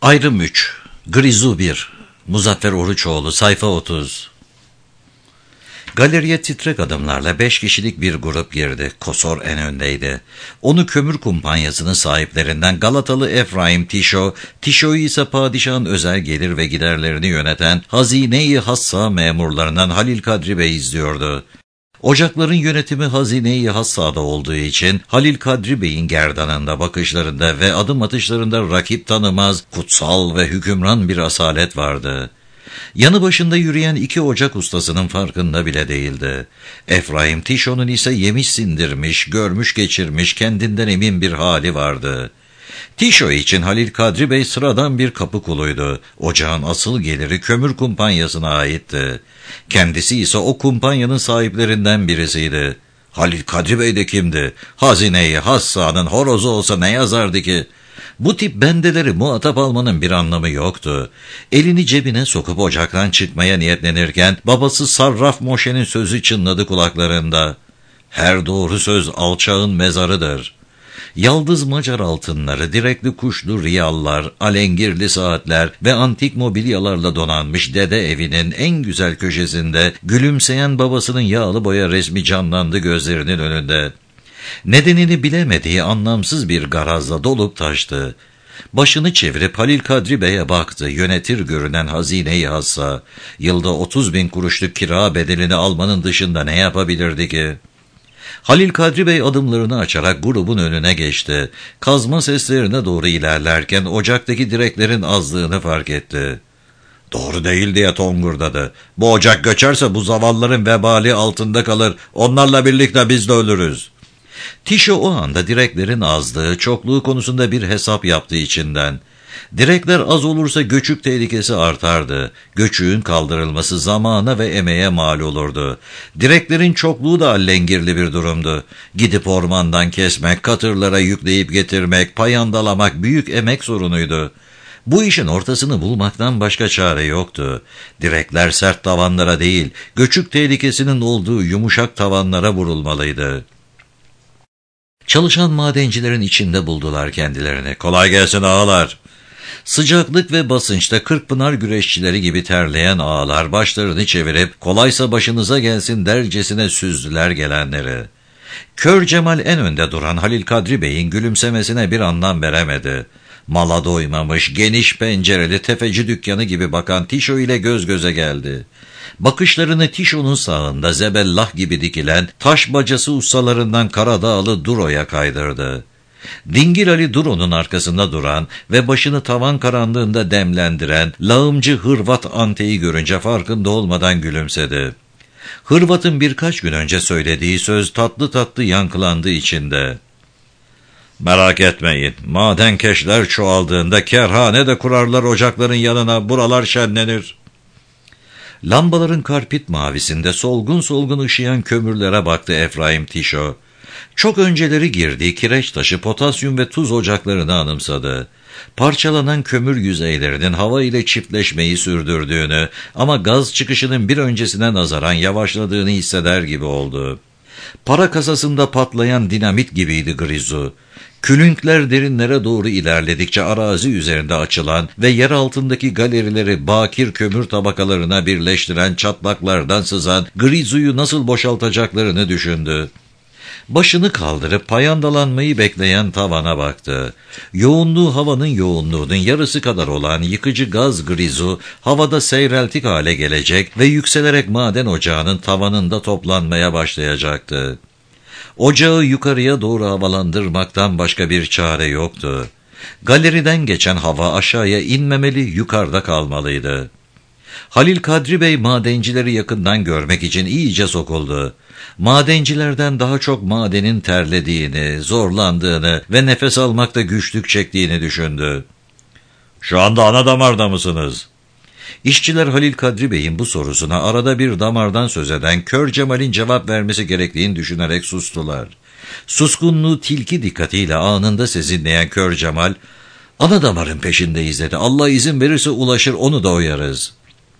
Ayrım 3. Grizu 1. Muzaffer Oruçoğlu, sayfa 30. Galeriye titrek adımlarla 5 kişilik bir grup girdi. Kosor en öndeydi. Onu kömür kumpanyasının sahiplerinden Galatalı Efraim Tişo, Tişo'yu ise padişahın özel gelir ve giderlerini yöneten Hazine-i Hassa memurlarından Halil Kadri Bey izliyordu. Ocakların yönetimi Hazine-i Hassa'da olduğu için Halil Kadri Bey'in gerdanında, bakışlarında ve adım atışlarında rakip tanımaz, kutsal ve hükümran bir asalet vardı. Yanı başında yürüyen 2 ocak ustasının farkında bile değildi. Efraim Tişo'nun ise yemiş sindirmiş, görmüş geçirmiş, kendinden emin bir hali vardı. Tişo için Halil Kadri Bey sıradan bir kapı kuluydu. Ocağın asıl geliri kömür kumpanyasına aitti. Kendisi ise o kumpanyanın sahiplerinden birisiydi. Halil Kadri Bey de kimdi? Hazine-i Hassa'nın horozu olsa ne yazardı ki? Bu tip bendeleri muhatap almanın bir anlamı yoktu. Elini cebine sokup ocaktan çıkmaya niyetlenirken babası Sarraf Moşe'nin sözü çınladı kulaklarında. Her doğru söz alçağın mezarıdır. Yaldız Macar altınları, direkli kuşlu riyallar, alengirli saatler ve antik mobilyalarla donanmış dede evinin en güzel köşesinde gülümseyen babasının yağlı boya resmi canlandı gözlerinin önünde. Nedenini bilemediği anlamsız bir garazla dolup taştı. Başını çevirip Halil Kadri Bey'e baktı. Yönetir görünen Hazine-i Hassa, yılda 30.000 kuruşluk kira bedelini almanın dışında ne yapabilirdi ki? Halil Kadri Bey adımlarını açarak grubun önüne geçti. Kazma seslerine doğru ilerlerken ocaktaki direklerin azlığını fark etti. "Doğru değil" diye tongurdadı. "Bu ocak göçerse bu zavallıların vebali altında kalır. Onlarla birlikte biz de ölürüz." Tişo o anda direklerin azlığı, çokluğu konusunda bir hesap yaptı içinden. Direkler az olursa göçük tehlikesi artardı. Göçüğün kaldırılması zamana ve emeğe mal olurdu. Direklerin çokluğu da allengirli bir durumdu. Gidip ormandan kesmek, katırlara yükleyip getirmek, payandalamak büyük emek sorunuydu. Bu işin ortasını bulmaktan başka çare yoktu. Direkler sert tavanlara değil, göçük tehlikesinin olduğu yumuşak tavanlara vurulmalıydı. Çalışan madencilerin içinde buldular kendilerini. "Kolay gelsin ağalar." Sıcaklık ve basınçta Kırkpınar güreşçileri gibi terleyen ağalar başlarını çevirip "kolaysa başınıza gelsin" dercesine süzdüler gelenleri. Kör Cemal en önde duran Halil Kadri Bey'in gülümsemesine bir anlam veremedi. Mala doymamış, geniş pencereli tefeci dükkanı gibi bakan Tişo ile göz göze geldi. Bakışlarını Tişo'nun sağında zebellah gibi dikilen taş bacası ustalarından Karadağlı Duro'ya kaydırdı. Dingil Ali Duro'nun arkasında duran ve başını tavan karanlığında demlendiren lağımcı Hırvat Ante'yi görünce farkında olmadan gülümsedi. Hırvat'ın birkaç gün önce söylediği söz tatlı tatlı yankılandı içinde. "Merak etmeyin, madenkeşler çoğaldığında kerhane de kurarlar ocakların yanına, buralar şenlenir." Lambaların karpit mavisinde solgun solgun ışıyan kömürlere baktı Efraim Tişo. Çok önceleri girdiği kireç taşı, potasyum ve tuz ocaklarını anımsadı. Parçalanan kömür yüzeylerinin hava ile çiftleşmeyi sürdürdüğünü ama gaz çıkışının bir öncesine nazaran yavaşladığını hisseder gibi oldu. Para kasasında patlayan dinamit gibiydi Grizu. Külünkler derinlere doğru ilerledikçe arazi üzerinde açılan ve yer altındaki galerileri bakir kömür tabakalarına birleştiren çatlaklardan sızan Grizu'yu nasıl boşaltacaklarını düşündü. Başını kaldırıp payandalanmayı bekleyen tavana baktı. Yoğunluğu havanın yoğunluğunun yarısı kadar olan yıkıcı gaz Grizu havada seyreltik hale gelecek ve yükselerek maden ocağının tavanında toplanmaya başlayacaktı. Ocağı yukarıya doğru havalandırmaktan başka bir çare yoktu. Galeriden geçen hava aşağıya inmemeli, yukarıda kalmalıydı. Halil Kadri Bey madencileri yakından görmek için iyice sokuldu. Madencilerden daha çok madenin terlediğini, zorlandığını ve nefes almakta güçlük çektiğini düşündü. "Şu anda ana damarda mısınız?" İşçiler Halil Kadri Bey'in bu sorusuna arada bir damardan söz eden Kör Cemal'in cevap vermesi gerektiğini düşünerek sustular. Suskunluğu tilki dikkatiyle anında sezinleyen Kör Cemal, "Ana damarın peşindeyiz" dedi. "Allah izin verirse ulaşır, onu da oyarız."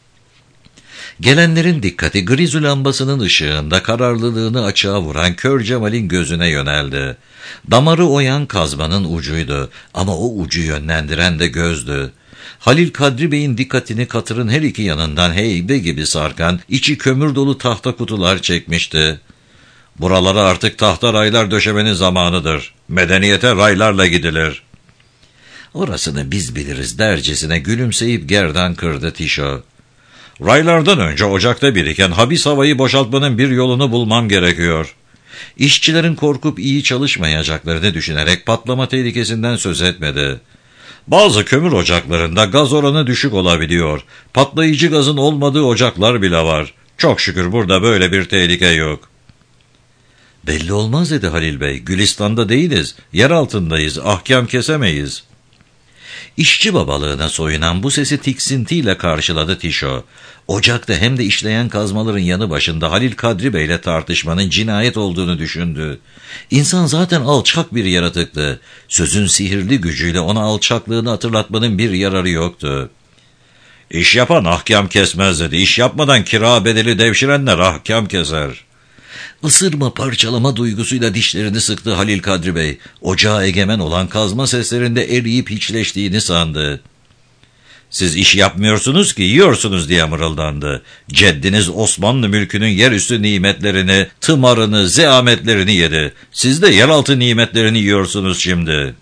Gelenlerin dikkati Grizu lambasının ışığında kararlılığını açığa vuran Kör Cemal'in gözüne yöneldi. Damarı oyan kazmanın ucuydu ama o ucu yönlendiren de gözdü. Halil Kadri Bey'in dikkatini katırın her iki yanından heybe gibi sarkan, içi kömür dolu tahta kutular çekmişti. Buralara artık tahta raylar döşemenin zamanıdır. Medeniyete raylarla gidilir. Orasını biz biliriz dercesine gülümseyip gerdan kırdı Tişo. Raylardan önce ocakta biriken habis havayı boşaltmanın bir yolunu bulmam gerekiyor. İşçilerin korkup iyi çalışmayacaklarını düşünerek patlama tehlikesinden söz etmedi. Bazı kömür ocaklarında gaz oranı düşük olabiliyor. Patlayıcı gazın olmadığı ocaklar bile var. Çok şükür burada böyle bir tehlike yok. Belli olmaz dedi Halil Bey. Gülistan'da değiliz. Yer altındayız. Ahkam kesemeyiz. İşçi babalığına soyunan bu sesi tiksintiyle karşıladı Tişo. Ocakta hem de işleyen kazmaların yanı başında Halil Kadri Bey'le tartışmanın cinayet olduğunu düşündü. İnsan zaten alçak bir yaratıktı. Sözün sihirli gücüyle ona alçaklığını hatırlatmanın bir yararı yoktu. İş yapan ahkam kesmez dedi. İş yapmadan kira bedeli devşirenler ahkam keser. Isırma parçalama duygusuyla dişlerini sıktı Halil Kadri Bey. Ocağa egemen olan kazma seslerinde eriyip hiçleştiğini sandı. Siz iş yapmıyorsunuz ki yiyorsunuz diye mırıldandı. Ceddiniz Osmanlı mülkünün yerüstü nimetlerini, tımarını, zeametlerini yedi. Siz de yeraltı nimetlerini yiyorsunuz şimdi.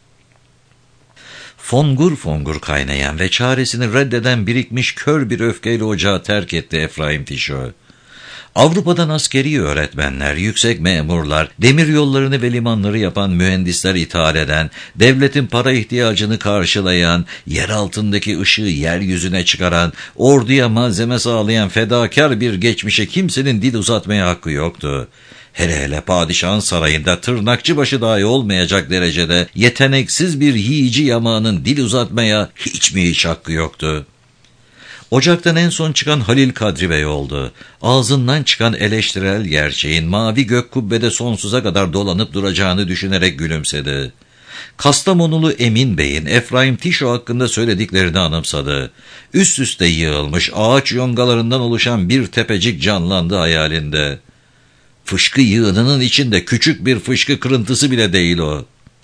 Fongur fongur kaynayan ve çaresini reddeden birikmiş kör bir öfkeyle ocağı terk etti Efraim Tişo. Avrupa'dan askeri öğretmenler, yüksek memurlar, demir yollarını ve limanları yapan mühendisler ithal eden, devletin para ihtiyacını karşılayan, yer altındaki ışığı yeryüzüne çıkaran, orduya malzeme sağlayan fedakar bir geçmişe kimsenin dil uzatmaya hakkı yoktu. Hele hele padişahın sarayında tırnakçı başı dahi olmayacak derecede yeteneksiz bir yiyici yamağının dil uzatmaya hiç mi hiç hakkı yoktu? Ocaktan en son çıkan Halil Kadri Bey oldu. Ağzından çıkan eleştirel gerçeğin mavi gök kubbede sonsuza kadar dolanıp duracağını düşünerek gülümsedi. Kastamonulu Emin Bey'in Efraim Tişo hakkında söylediklerini anımsadı. Üst üste yığılmış ağaç yongalarından oluşan bir tepecik canlandı hayalinde. Fışkı yığınının içinde küçük bir fışkı kırıntısı bile değil o.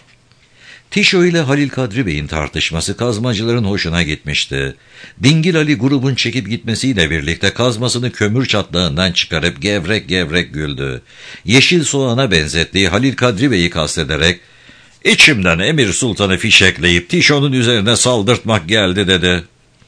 Tişo ile Halil Kadri Bey'in tartışması kazmacıların hoşuna gitmişti. Dingil Ali grubun çekip gitmesiyle birlikte kazmasını kömür çatlağından çıkarıp gevrek gevrek güldü. Yeşil soğana benzettiği Halil Kadri Bey'i kastederek, "İçimden Emir Sultan'ı fişekleyip Tişo'nun üzerine saldırtmak geldi" dedi.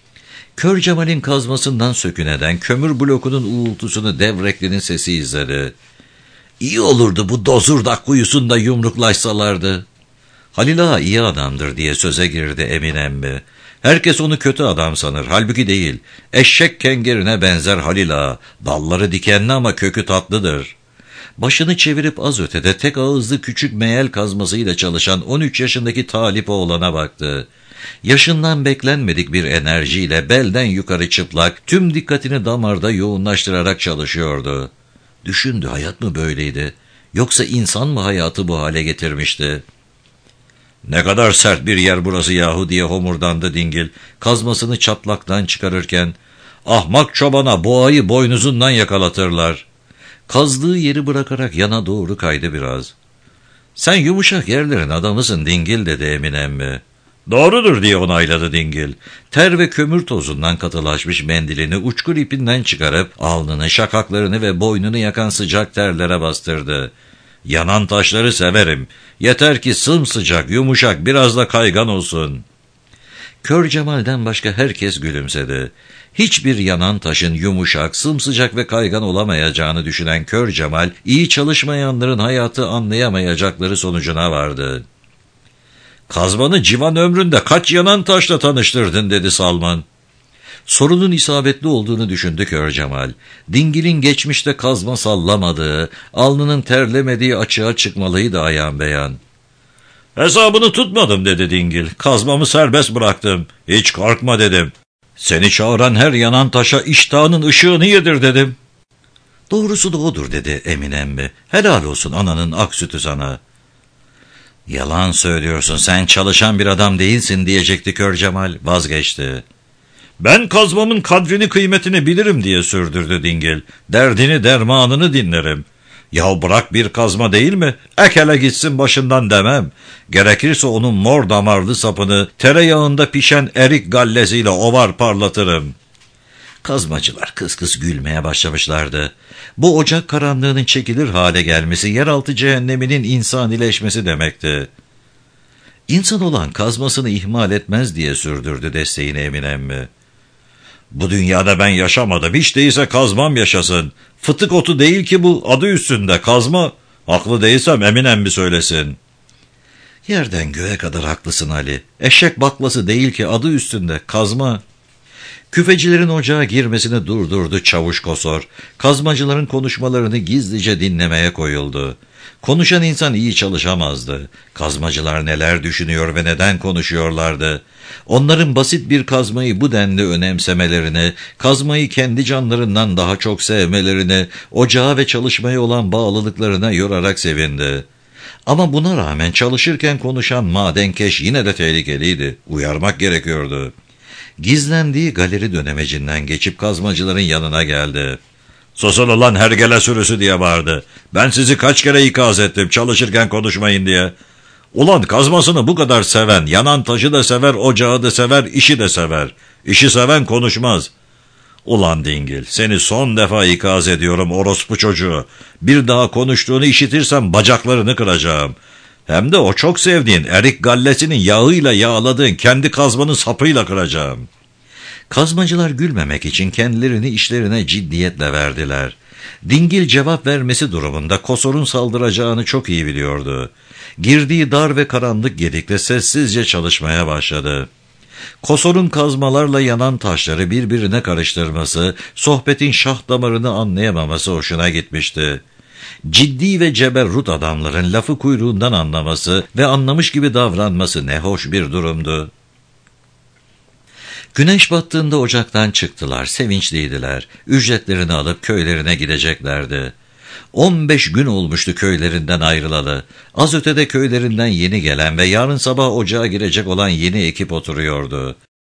Kör Cemal'in kazmasından sökün eden kömür blokunun uğultusunu Devrekli'nin sesi izledi. "İyi olurdu bu dozurdak kuyusunda yumruklaşsalardı." Halil Ağa iyi adamdır diye söze girdi Emin emmi. Herkes onu kötü adam sanır. Halbuki değil. Eşek kengerine benzer Halil Ağa. Dalları dikenli ama kökü tatlıdır. Başını çevirip az ötede tek ağızlı küçük meyel kazmasıyla çalışan 13 yaşındaki Talip oğlana baktı. Yaşından beklenmedik bir enerjiyle belden yukarı çıplak, tüm dikkatini damarda yoğunlaştırarak çalışıyordu. Düşündü, hayat mı böyleydi? Yoksa insan mı hayatı bu hale getirmişti? "Ne kadar sert bir yer burası yahu" diye homurdandı Dingil, kazmasını çatlaktan çıkarırken. "Ahmak çobana boğayı boynuzundan yakalatırlar." Kazdığı yeri bırakarak yana doğru kaydı biraz. "Sen yumuşak yerlerin adamısın Dingil" dedi Emin emmi. "Doğrudur" diye onayladı Dingil. Ter ve kömür tozundan katılaşmış mendilini uçkur ipinden çıkarıp alnını, şakaklarını ve boynunu yakan sıcak terlere bastırdı. "Yanan taşları severim. Yeter ki sımsıcak, yumuşak, biraz da kaygan olsun." Kör Cemal'den başka herkes gülümsedi. Hiçbir yanan taşın yumuşak, sımsıcak ve kaygan olamayacağını düşünen Kör Cemal, iyi çalışmayanların hayatı anlayamayacakları sonucuna vardı. "Kazmanı civan ömründe kaç yanan taşla tanıştırdın" dedi Salman. Sorunun isabetli olduğunu düşündü Kör Cemal. Dingil'in geçmişte kazma sallamadığı, alnının terlemediği açığa çıkmalıydı ayan beyan. "Hesabını tutmadım" dedi Dingil. "Kazmamı serbest bıraktım. Hiç korkma" dedim. "Seni çağıran her yanan taşa iştahının ışığını yedir" dedim. "Doğrusu da odur" dedi Emin emmi. "Helal olsun ananın ak sütü sana." "Yalan söylüyorsun, sen çalışan bir adam değilsin" diyecekti Kör Cemal, vazgeçti. "Ben kazmamın kadrini kıymetini bilirim" diye sürdürdü Dingil. "Derdini dermanını dinlerim. "Ya bırak bir kazma değil mi? Ekele gitsin başından demem. Gerekirse onun mor damarlı sapını tereyağında pişen erik gallesiyle ovar parlatırım." Kazmacılar kıs kıs gülmeye başlamışlardı. Bu ocak karanlığının çekilir hale gelmesi, yeraltı cehenneminin insanileşmesi demekti. İnsan olan kazmasını ihmal etmez diye sürdürdü desteğini Emin emmi. "Bu dünyada ben yaşamadım, hiç değilse kazmam yaşasın. Fıtık otu değil ki bu, adı üstünde kazma. Haklı değilsem Emin emmi söylesin." "Yerden göğe kadar haklısın Ali. Eşek baklası değil ki, adı üstünde kazma." Küfecilerin ocağa girmesini durdurdu çavuş Kosor. Kazmacıların konuşmalarını gizlice dinlemeye koyuldu. Konuşan insan iyi çalışamazdı. Kazmacılar neler düşünüyor ve neden konuşuyorlardı? Onların basit bir kazmayı bu denli önemsemelerini, kazmayı kendi canlarından daha çok sevmelerini, ocağa ve çalışmaya olan bağlılıklarına yorarak sevindi. Ama buna rağmen çalışırken konuşan madenkeş yine de tehlikeliydi. Uyarmak gerekiyordu. Gizlendiği galeri dönemecinden geçip kazmacıların yanına geldi. "Susun ulan hergele sürüsü!" diye bağırdı. "Ben sizi kaç kere ikaz ettim çalışırken konuşmayın diye. Ulan kazmasını bu kadar seven, yanan taşı da sever, ocağı da sever, işi de sever. İşi seven konuşmaz. Ulan dingil, seni son defa ikaz ediyorum orospu çocuğu. Bir daha konuştuğunu işitirsem bacaklarını kıracağım. Hem de o çok sevdiğin erik gallesinin yağıyla yağladığın kendi kazmanın sapıyla kıracağım." Kazmacılar gülmemek için kendilerini işlerine ciddiyetle verdiler. Dingil cevap vermesi durumunda Kosor'un saldıracağını çok iyi biliyordu. Girdiği dar ve karanlık gedikte sessizce çalışmaya başladı. Kosor'un kazmalarla yanan taşları birbirine karıştırması, sohbetin şah damarını anlayamaması hoşuna gitmişti. Ciddi ve ceberrut adamların lafı kuyruğundan anlaması ve anlamış gibi davranması ne hoş bir durumdu. Güneş battığında ocaktan çıktılar, sevinçliydiler. Ücretlerini alıp köylerine gideceklerdi. 15 gün olmuştu köylerinden ayrılalı. Az ötede köylerinden yeni gelen ve yarın sabah ocağa girecek olan yeni ekip oturuyordu.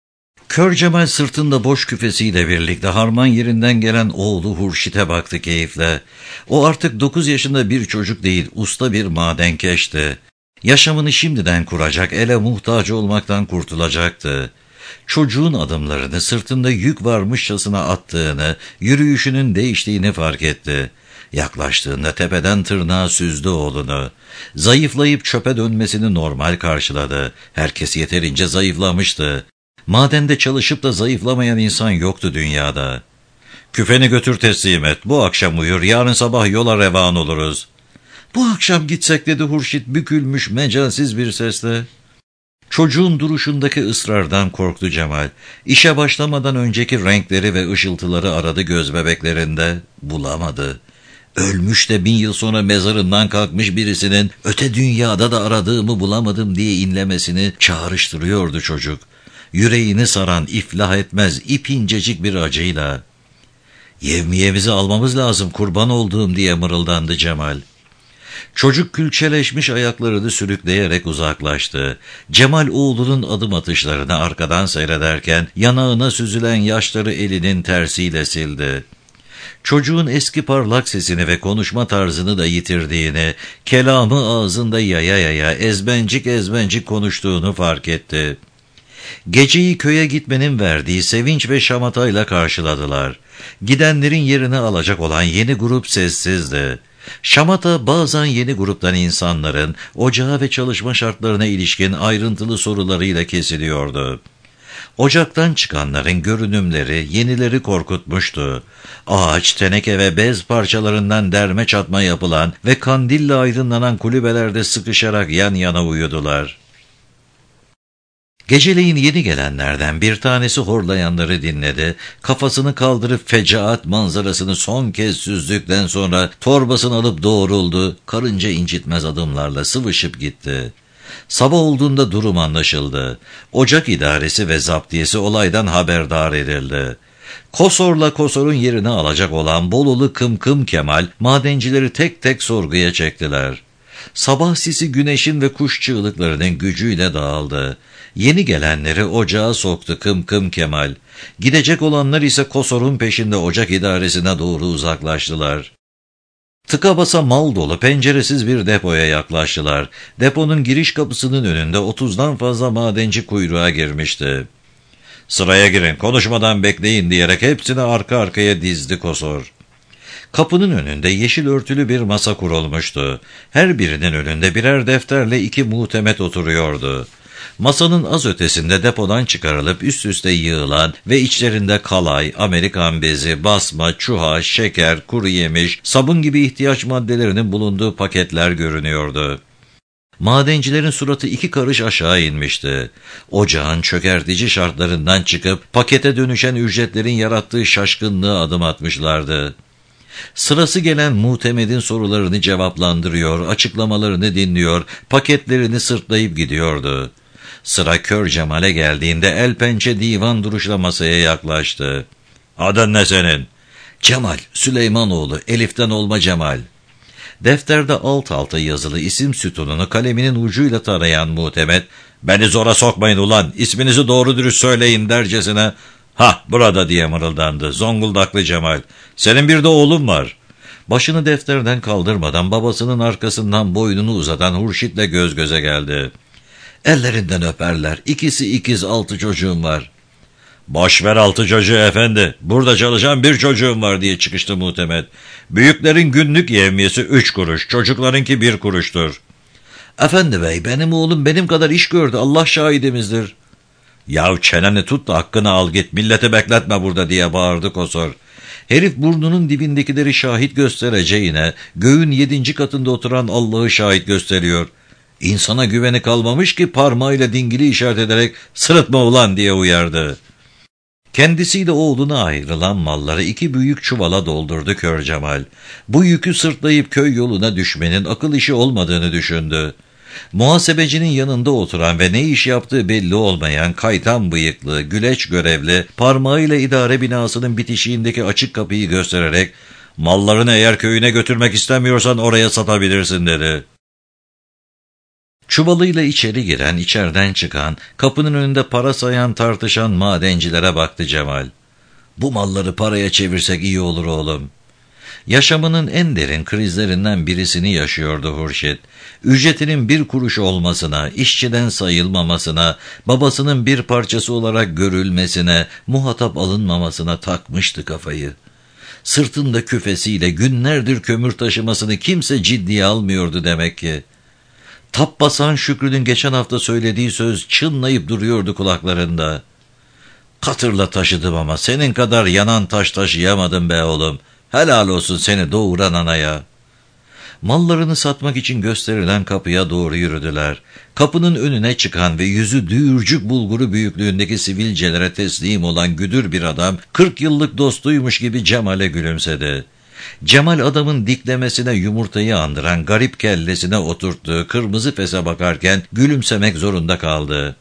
Kör Cemal sırtında boş küfesiyle birlikte harman yerinden gelen oğlu Hurşit'e baktı keyifle. O artık 9 yaşında bir çocuk değil, usta bir madenkeşti. Yaşamını şimdiden kuracak, ele muhtaç olmaktan kurtulacaktı. Çocuğun adımlarını sırtında yük varmışçasına attığını, yürüyüşünün değiştiğini fark etti. Yaklaştığında tepeden tırnağa süzdü oğlunu. Zayıflayıp çöpe dönmesini normal karşıladı. Herkes yeterince zayıflamıştı. Madende çalışıp da zayıflamayan insan yoktu dünyada. "Küfeni götür teslim et. Bu akşam uyur, yarın sabah yola revan oluruz." "Bu akşam gitsek," dedi Hurşit bükülmüş mecalsiz bir sesle. Çocuğun duruşundaki ısrardan korktu Cemal. İşe başlamadan önceki renkleri ve ışıltıları aradı göz bebeklerinde. Bulamadı. Ölmüş de 1000 yıl sonra mezarından kalkmış birisinin öte dünyada da aradığımı bulamadım diye inlemesini çağrıştırıyordu çocuk. Yüreğini saran iflah etmez ipincecik bir acıyla. "Yevmiyemizi almamız lazım kurban olduğum," diye mırıldandı Cemal. Çocuk külçeleşmiş ayaklarını sürükleyerek uzaklaştı. Cemal oğlunun adım atışlarını arkadan seyrederken yanağına süzülen yaşları elinin tersiyle sildi. Çocuğun eski parlak sesini ve konuşma tarzını da yitirdiğini, kelamı ağzında yaya yaya ezbencik ezbencik konuştuğunu fark etti. Geceyi köye gitmenin verdiği sevinç ve şamatayla karşıladılar. Gidenlerin yerini alacak olan yeni grup sessizdi. Şamata bazen yeni gruptan insanların ocağa ve çalışma şartlarına ilişkin ayrıntılı sorularıyla kesiliyordu. Ocaktan çıkanların görünümleri yenileri korkutmuştu. Ağaç, teneke ve bez parçalarından derme çatma yapılan ve kandille aydınlanan kulübelerde sıkışarak yan yana uyudular. Geceleyin yeni gelenlerden bir tanesi horlayanları dinledi. Kafasını kaldırıp fecaat manzarasını son kez süzdükten sonra torbasını alıp doğruldu. Karınca incitmez adımlarla sıvışıp gitti. Sabah olduğunda durum anlaşıldı. Ocak idaresi ve zaptiyesi olaydan haberdar edildi. Kosor'la Kosor'un yerini alacak olan Bolulu Kımkım Kemal madencileri tek tek sorguya çektiler. Sabah sisi güneşin ve kuş çığlıklarının gücüyle dağıldı. Yeni gelenleri ocağa soktu Kımkım Kemal. Gidecek olanlar ise Kosor'un peşinde ocak idaresine doğru uzaklaştılar. Tıka basa mal dolu penceresiz bir depoya yaklaştılar. Deponun giriş kapısının önünde 30'dan fazla madenci kuyruğa girmişti. "Sıraya girin, konuşmadan bekleyin" diyerek hepsini arka arkaya dizdi Kosor. Kapının önünde yeşil örtülü bir masa kurulmuştu. Her birinin önünde birer defterle 2 muhtemet oturuyordu. Masanın az ötesinde depodan çıkarılıp üst üste yığılan ve içlerinde kalay, Amerikan bezi, basma, çuha, şeker, kuru yemiş, sabun gibi ihtiyaç maddelerinin bulunduğu paketler görünüyordu. Madencilerin suratı 2 karış aşağı inmişti. Ocağın çökertici şartlarından çıkıp pakete dönüşen ücretlerin yarattığı şaşkınlığa adım atmışlardı. Sırası gelen muhtemedin sorularını cevaplandırıyor, açıklamalarını dinliyor, paketlerini sırtlayıp gidiyordu. Sıra Kör Cemal'e geldiğinde el pençe divan duruşla masaya yaklaştı. "Adın ne senin?" "Cemal, Süleymanoğlu, Elif'ten olma Cemal." Defterde alt alta yazılı isim sütununu kaleminin ucuyla tarayan muhtemet, "Beni zora sokmayın ulan, isminizi doğru dürüst söyleyin" dercesine, "Ha, burada" diye mırıldandı Zonguldaklı Cemal. "Senin bir de oğlun var." Başını defterden kaldırmadan babasının arkasından boynunu uzatan Hurşit'le göz göze geldi. "Ellerinden öperler. İkisi ikiz, 6 çocuğum var." "Boş ver 6 çocuğu efendi. Burada çalışan bir çocuğum var" diye çıkıştı muhtemet. "Büyüklerin günlük yevmiyesi 3 kuruş, çocuklarınki 1 kuruştur. "Efendi bey, benim oğlum benim kadar iş gördü, Allah şahidimizdir." "Yahu çeneni tut da hakkını al git, milleti bekletme burada" diye bağırdı Kosor. Herif burnunun dibindekileri şahit göstereceğine göğün 7. katında oturan Allah'ı şahit gösteriyor. İnsana güveni kalmamış ki parmağıyla dingili işaret ederek "Sırıtma ulan" diye uyardı. Kendisiyle oğluna ayrılan malları 2 büyük çuvala doldurdu Kör Cemal. Bu yükü sırtlayıp köy yoluna düşmenin akıl işi olmadığını düşündü. Muhasebecinin yanında oturan ve ne iş yaptığı belli olmayan kaytan bıyıklı, güleç görevli, parmağıyla idare binasının bitişiğindeki açık kapıyı göstererek "Mallarını eğer köyüne götürmek istemiyorsan oraya satabilirsin" dedi. Çuvalıyla içeri giren, içeriden çıkan, kapının önünde para sayan, tartışan madencilere baktı Cemal. "Bu malları paraya çevirsek iyi olur oğlum." Yaşamının en derin krizlerinden birisini yaşıyordu Hurşit. Ücretinin 1 kuruş olmasına, işçiden sayılmamasına, babasının bir parçası olarak görülmesine, muhatap alınmamasına takmıştı kafayı. Sırtında küfesiyle günlerdir kömür taşımasını kimse ciddiye almıyordu demek ki. Tap basan Şükrü'nün geçen hafta söylediği söz çınlayıp duruyordu kulaklarında. "Katırla taşıdım ama senin kadar yanan taş taşıyamadım be oğlum. Helal olsun seni doğuran anaya." Mallarını satmak için gösterilen kapıya doğru yürüdüler. Kapının önüne çıkan ve yüzü düğürcük bulguru büyüklüğündeki sivilcelere teslim olan güdür bir adam 40 yıllık dostuymuş gibi Cemal'e gülümsedi. Cemal adamın diklemesine yumurtayı andıran garip kellesine oturttuğu kırmızı fese bakarken gülümsemek zorunda kaldı.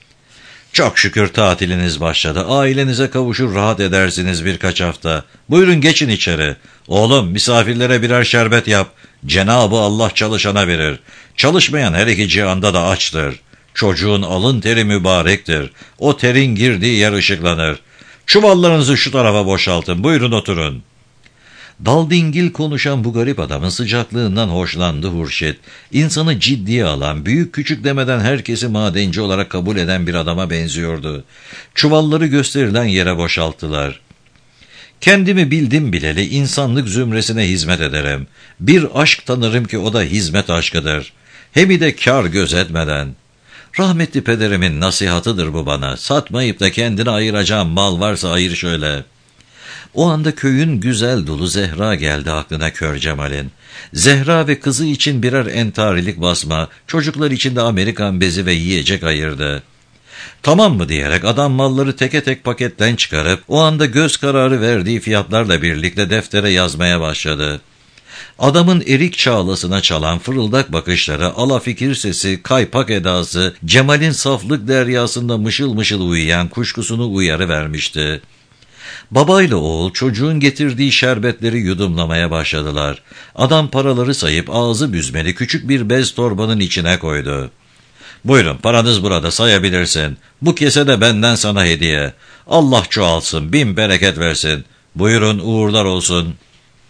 "Çok şükür tatiliniz başladı. Ailenize kavuşur rahat edersiniz birkaç hafta. Buyurun geçin içeri. Oğlum misafirlere birer şerbet yap. Cenab-ı Allah çalışana verir. Çalışmayan her 2 cihanda da açtır. Çocuğun alın teri mübarektir. O terin girdiği yer ışıklanır. Çuvallarınızı şu tarafa boşaltın. Buyurun oturun." Daldingil konuşan bu garip adamın sıcaklığından hoşlandı Hurşit. İnsanı ciddiye alan, büyük küçük demeden herkesi madenci olarak kabul eden bir adama benziyordu. Çuvalları gösterilen yere boşalttılar. "Kendimi bildim bileli insanlık zümresine hizmet ederim. Bir aşk tanırım ki o da hizmet aşkıdır. Hem de kar gözetmeden. Rahmetli pederimin nasihatıdır bu bana. Satmayıp da kendine ayıracağım mal varsa ayır şöyle." O anda köyün güzel dolu Zehra geldi aklına Kör Cemal'in. Zehra ve kızı için birer entarilik basma, çocuklar için de Amerikan bezi ve yiyecek ayırdı. "Tamam mı?" diyerek adam malları teke tek paketten çıkarıp o anda göz kararı verdiği fiyatlarla birlikte deftere yazmaya başladı. Adamın erik çağlasına çalan fırıldak bakışları, alafikir sesi, kaypak edası, Cemal'in saflık deryasında mışıl mışıl uyuyan kuşkusunu uyarıvermişti. Babayla oğul çocuğun getirdiği şerbetleri yudumlamaya başladılar. Adam paraları sayıp ağzı büzmeli küçük bir bez torbanın içine koydu. "Buyurun paranız burada, sayabilirsin. Bu kese de benden sana hediye. Allah çoğalsın, bin bereket versin. Buyurun uğurlar olsun."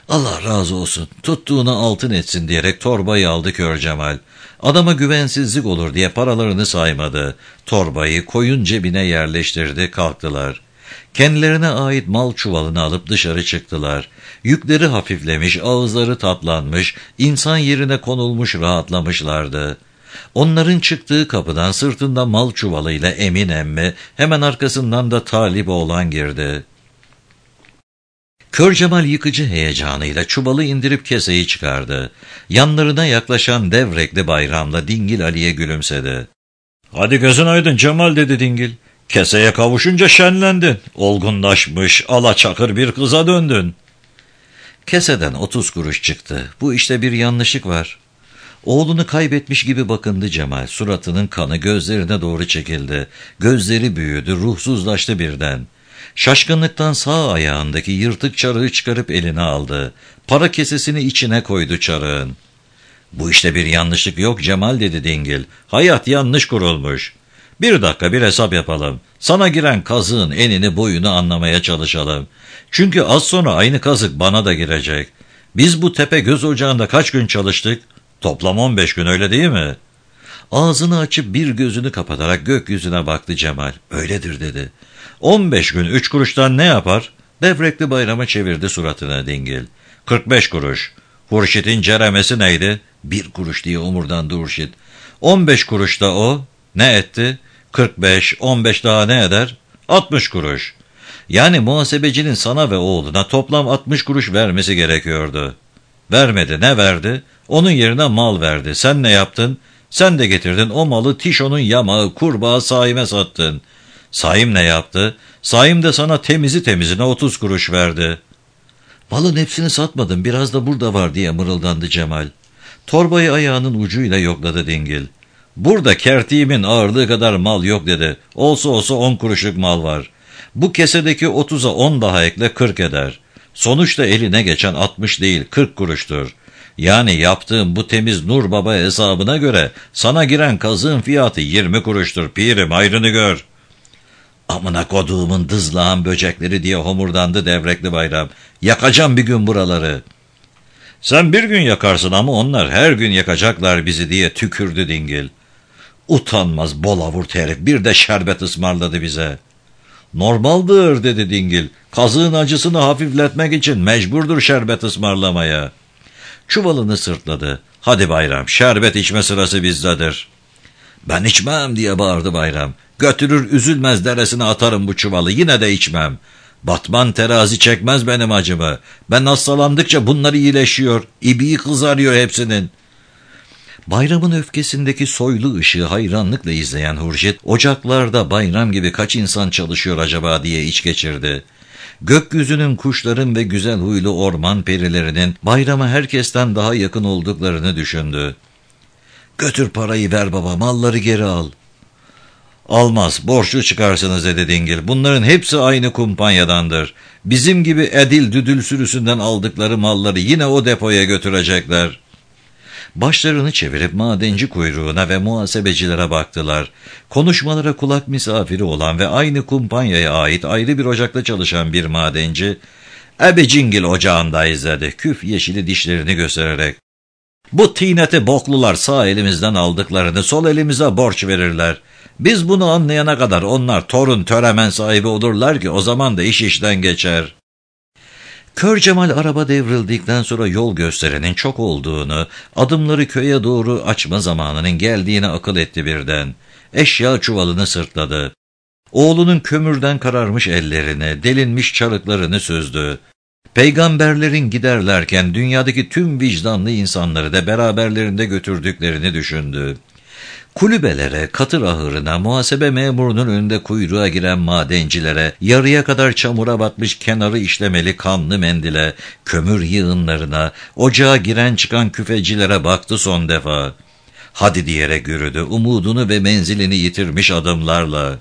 Allah razı olsun, tuttuğuna altın etsin diyerek torbayı aldı Kör Cemal. Adama güvensizlik olur diye paralarını saymadı. Torbayı koyun cebine yerleştirdi, kalktılar. Kendilerine ait mal çuvalını alıp dışarı çıktılar. Yükleri hafiflemiş, ağızları tatlanmış, insan yerine konulmuş rahatlamışlardı. Onların çıktığı kapıdan sırtında mal çuvalıyla Emin emmi, hemen arkasından da Talip oğlan girdi. Kör Cemal yıkıcı heyecanıyla çuvalı indirip keseyi çıkardı. Yanlarına yaklaşan devrekli Bayram'la Dingil Ali'ye gülümsedi. "Hadi gözün aydın Cemal," dedi Dingil. "Keseye kavuşunca şenlendin. Olgunlaşmış, alaçakır bir kıza döndün." Keseden 30 kuruş çıktı. Bu işte bir yanlışlık var. Oğlunu kaybetmiş gibi bakındı Cemal. Suratının kanı gözlerine doğru çekildi. Gözleri büyüdü, ruhsuzlaştı birden. Şaşkınlıktan sağ ayağındaki yırtık çarığı çıkarıp eline aldı. Para kesesini içine koydu çarığın. "Bu işte bir yanlışlık yok Cemal," dedi Dingil. "Hayat yanlış kurulmuş. Bir dakika bir hesap yapalım. Sana giren kazığın enini boyunu anlamaya çalışalım. Çünkü az sonra aynı kazık bana da girecek. Biz bu tepe göz ocağında kaç gün çalıştık? Toplam 15 gün, öyle değil mi?" Ağzını açıp bir gözünü kapatarak gökyüzüne baktı Cemal. "Öyledir," dedi. 15 gün 3 kuruştan ne yapar? Devrekli Bayram'a çevirdi suratına Dingil. 45 kuruş. Hurşit'in ceremesi neydi? 1 kuruş diye omurdandı Hurşit. 15 kuruş da o. Ne etti? 45, 15 daha ne eder? 60 kuruş. Yani muhasebecinin sana ve oğluna toplam 60 kuruş vermesi gerekiyordu. Vermedi, ne verdi? Onun yerine mal verdi. Sen ne yaptın? Sen de getirdin o malı Tişo'nun yamağı, kurbağa Saim'e sattın. Saim ne yaptı? Saim de sana temizi temizine 30 kuruş verdi. "Malın hepsini satmadım, biraz da burada var," diye mırıldandı Cemal. Torbayı ayağının ucuyla yokladı Dingil. "Burada kertiğimin ağırlığı kadar mal yok," dedi. "Olsa olsa 10 kuruşluk mal var. Bu kesedeki 30'a 10 daha ekle 40 eder. Sonuçta eline geçen 60 değil 40 kuruştur. Yani yaptığım bu temiz Nur Baba hesabına göre sana giren kazığın fiyatı 20 kuruştur. Pirim, ayrını gör." "Amına koduğumun dızlağın böcekleri," diye homurdandı Devrekli Bayram. "Yakacağım bir gün buraları." "Sen bir gün yakarsın ama onlar her gün yakacaklar bizi," diye tükürdü Dingil. "Utanmaz bolavurt herif, bir de şerbet ısmarladı bize." "Normaldir," dedi Dingil. "Kazığın acısını hafifletmek için mecburdur şerbet ısmarlamaya." Çuvalını sırtladı. "Hadi Bayram, şerbet içme sırası bizdedir." "Ben içmem," diye bağırdı Bayram. "Götürür Üzülmez deresine atarım bu çuvalı, yine de içmem. Batman terazi çekmez benim acımı. Ben hastalandıkça bunlar iyileşiyor. İbiği kızarıyor hepsinin." Bayramın öfkesindeki soylu ışığı hayranlıkla izleyen Hurşit, ocaklarda Bayram gibi kaç insan çalışıyor acaba diye iç geçirdi. Gökyüzünün, kuşların ve güzel huylu orman perilerinin Bayram'a herkesten daha yakın olduklarını düşündü. "Götür parayı ver baba, malları geri al." "Almaz, borçlu çıkarsınız," dedi Dingil. "Bunların hepsi aynı kumpanyadandır. Bizim gibi edil düdül sürüsünden aldıkları malları yine o depoya götürecekler." Başlarını çevirip madenci kuyruğuna ve muhasebecilere baktılar. Konuşmalara kulak misafiri olan ve aynı kumpanyaya ait ayrı bir ocakta çalışan bir madenci, "Ebecingil ocağındayız," dedi, küf yeşili dişlerini göstererek. "Bu tineti boklular sağ elimizden aldıklarını sol elimize borç verirler. Biz bunu anlayana kadar onlar torun töremen sahibi olurlar ki o zaman da iş işten geçer." Kör Cemal araba devrildikten sonra yol gösterenin çok olduğunu, adımları köye doğru açma zamanının geldiğini akıl etti birden. Eşya çuvalını sırtladı. Oğlunun kömürden kararmış ellerini, delinmiş çarıklarını süzdü. Peygamberlerin giderlerken dünyadaki tüm vicdanlı insanları da beraberlerinde götürdüklerini düşündü. Kulübelere, katır ahırına, muhasebe memurunun önünde kuyruğa giren madencilere, yarıya kadar çamura batmış kenarı işlemeli kanlı mendile, kömür yığınlarına, ocağa giren çıkan küfecilere baktı son defa. "Hadi," diyerek yürüdü, umudunu ve menzilini yitirmiş adımlarla.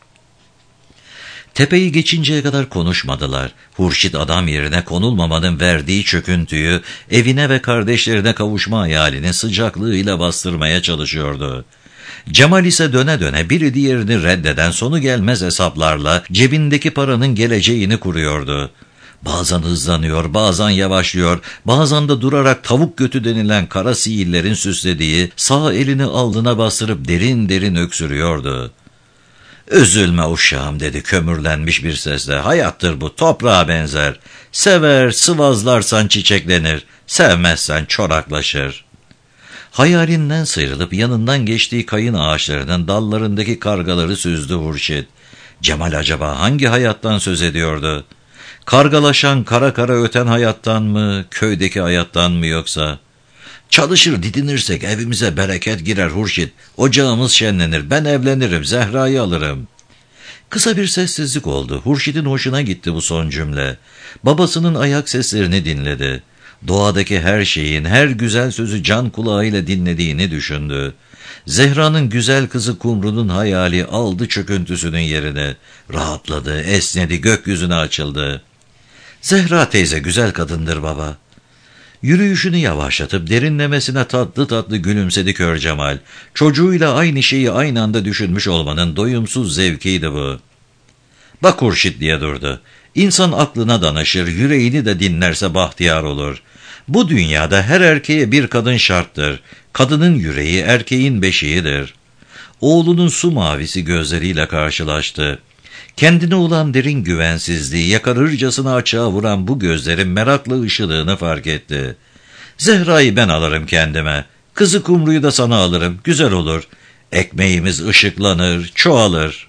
Tepeyi geçinceye kadar konuşmadılar. Hurşit adam yerine konulmamanın verdiği çöküntüyü, evine ve kardeşlerine kavuşma hayalini sıcaklığıyla bastırmaya çalışıyordu. Cemal ise döne döne biri diğerini reddeden sonu gelmez hesaplarla cebindeki paranın geleceğini kuruyordu. Bazen hızlanıyor, bazen yavaşlıyor, bazen de durarak tavuk götü denilen kara sihirlerin süslediği sağ elini alnına bastırıp derin derin öksürüyordu. "Üzülme uşağım," dedi kömürlenmiş bir sesle. "Hayattır bu, toprağa benzer. Sever, sıvazlarsan çiçeklenir, sevmezsen çoraklaşır." Hayalinden sıyrılıp yanından geçtiği kayın ağaçlarının dallarındaki kargaları süzdü Hurşit. Cemal acaba hangi hayattan söz ediyordu? Kargalaşan, kara kara öten hayattan mı, köydeki hayattan mı yoksa? "Çalışır didinirsek evimize bereket girer Hurşit. Ocağımız şenlenir, ben evlenirim, Zehra'yı alırım." Kısa bir sessizlik oldu. Hurşit'in hoşuna gitti bu son cümle. Babasının ayak seslerini dinledi. Doğadaki her şeyin, her güzel sözü can kulağıyla dinlediğini düşündü. Zehra'nın güzel kızı Kumru'nun hayali aldı çöküntüsünün yerini. Rahatladı, esnedi, gökyüzüne açıldı. "Zehra teyze güzel kadındır baba." Yürüyüşünü yavaşlatıp derinlemesine tatlı tatlı gülümsedi Kör Cemal. Çocuğuyla aynı şeyi aynı anda düşünmüş olmanın doyumsuz zevkiydi bu. "Bak Hurşit," diye durdu. "İnsan aklına danışır, yüreğini de dinlerse bahtiyar olur. Bu dünyada her erkeğe bir kadın şarttır. Kadının yüreği erkeğin beşiğidir." Oğlunun su mavisi gözleriyle karşılaştı. Kendine olan derin güvensizliği yakarırcasına açığa vuran bu gözlerin meraklı ışılığını fark etti. "Zehra'yı ben alırım kendime. Kızı Kumru'yu da sana alırım. Güzel olur. Ekmeğimiz ışıklanır, çoğalır."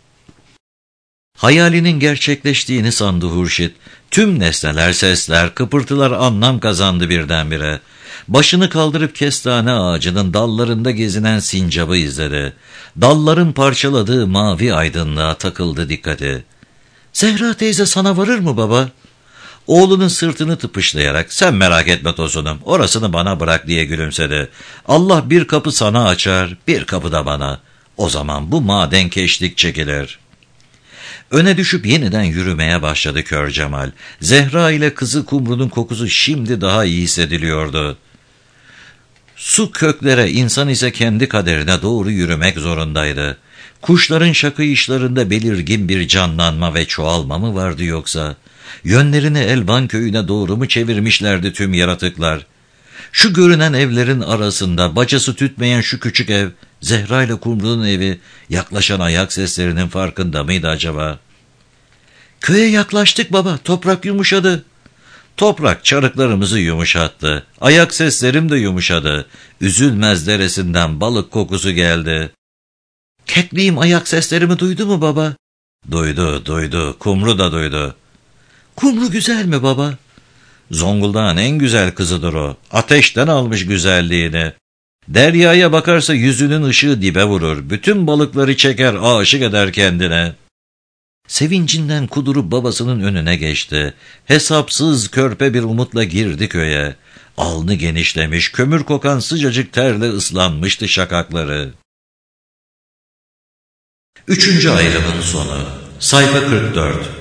Hayalinin gerçekleştiğini sandı Hurşit. Tüm nesneler, sesler, kıpırtılar anlam kazandı birdenbire. Başını kaldırıp kestane ağacının dallarında gezinen sincabı izledi. Dalların parçaladığı mavi aydınlığa takıldı dikkati. "Zehra teyze sana varır mı baba?" Oğlunun sırtını tıpışlayarak "Sen merak etme Tosunum, orasını bana bırak," diye gülümsedi. "Allah bir kapı sana açar, bir kapı da bana. O zaman bu madenkeşlik çekilir." Öne düşüp yeniden yürümeye başladı Kör Cemal. Zehra ile kızı Kumru'nun kokusu şimdi daha iyi hissediliyordu. Su köklere, insan ise kendi kaderine doğru yürümek zorundaydı. Kuşların şakıyışlarında belirgin bir canlanma ve çoğalma mı vardı yoksa? Yönlerini Elvan köyüne doğru mu çevirmişlerdi tüm yaratıklar? Şu görünen evlerin arasında bacası tütmeyen şu küçük ev, Zehra ile Kumru'nun evi, yaklaşan ayak seslerinin farkında mıydı acaba? "Köye yaklaştık baba, toprak yumuşadı." "Toprak çarıklarımızı yumuşattı. Ayak seslerim de yumuşadı. Üzülmez deresinden balık kokusu geldi." "Kekliğim ayak seslerimi duydu mu baba?" "Duydu, duydu. Kumru da duydu." "Kumru güzel mi baba?" "Zonguldak'ın en güzel kızıdır o. Ateşten almış güzelliğini. Deryaya bakarsa yüzünün ışığı dibe vurur. Bütün balıkları çeker, aşık eder kendine." Sevincinden kudurup babasının önüne geçti. Hesapsız körpe bir umutla girdi köye. Alnı genişlemiş, kömür kokan sıcacık terle ıslanmıştı şakakları. 3. ayrımın sonu. Sayfa 44.